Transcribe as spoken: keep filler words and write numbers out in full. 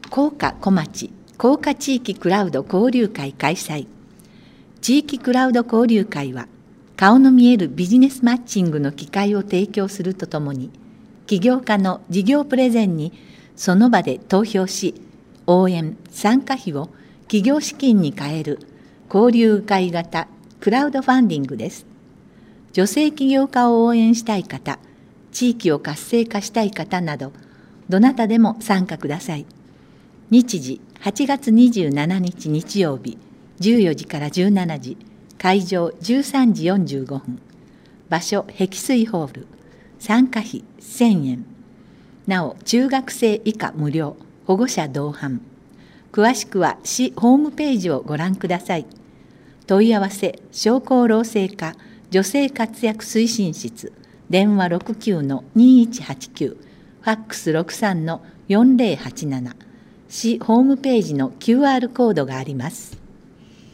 甲賀小町甲賀地域クラウド交流会開催。地域クラウド交流会は、顔の見えるビジネスマッチングの機会を提供するとともに、起業家の事業プレゼンにその場で投票し、応援・参加費を起業資金に変える交流会型クラウドファンディングです。女性起業家を応援したい方、地域を活性化したい方など、どなたでも参加ください。日時はちがつにじゅうしちにち日曜日、じゅうよじからじゅうしちじ、会場じゅうさんじよんじゅうごふん、場所碧水ホール、参加費せんえん。なお、中学生以下無料、保護者同伴。詳しくは市ホームページをご覧ください。問い合わせ、商工労政課女性活躍推進室、電話 ろくきゅうのにいちはちきゅう、ファックス ろくさんのよんぜろはちなな、市ホームページの キューアール コードがあります。